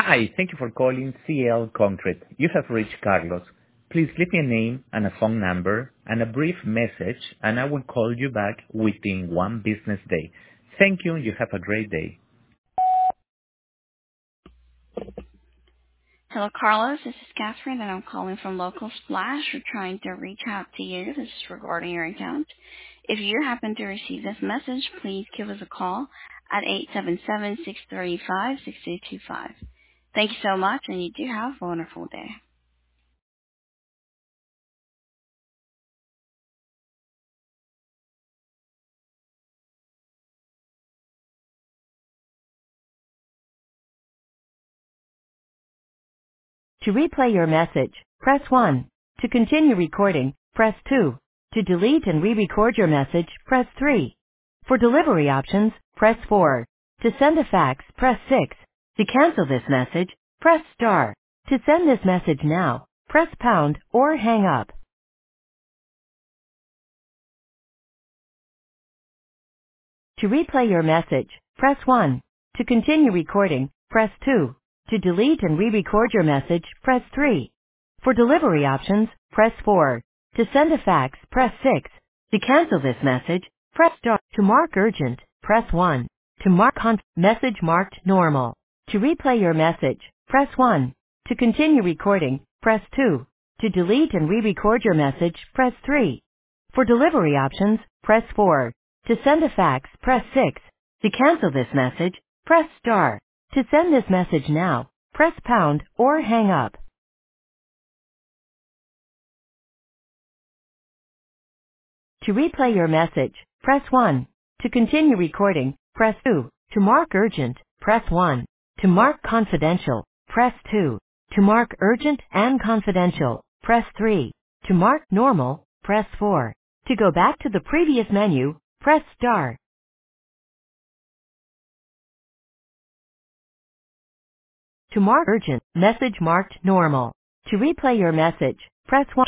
Hi, thank you for calling CL Concrete. You have reached Carlos. Please leave me a name and a phone number and a brief message, and I will call you back within one business day. Thank you. You have a great day. Hello, Carlos. This is Catherine, and I'm calling from Local Splash. We're trying to reach out to you. This is regarding your account. If you happen to receive this message, please give us a call at 877-635-6225. Thank you so much, and you do have a wonderful day. To replay your message, press 1. To continue recording, press 2. To delete and re-record your message, press 3. For delivery options, press 4. To send a fax, press 6. To cancel this message, press star. To send this message now, press pound or hang up. To replay your message, press 1. To continue recording, press 2. To delete and re-record your message, press 3. For delivery options, press 4. To send a fax, press 6. To cancel this message, press star. To mark urgent, press 1. To mark message marked normal. To replay your message, press 1. To continue recording, press 2. To delete and re-record your message, press 3. For delivery options, press 4. To send a fax, press 6. To cancel this message, press star. To send this message now, press pound or hang up. To replay your message, press 1. To continue recording, press 2. To mark urgent, press 1. To mark confidential, press 2. To mark urgent and confidential, press 3. To mark normal, press 4. To go back to the previous menu, press star. To mark urgent, message marked normal. To replay your message, press 1.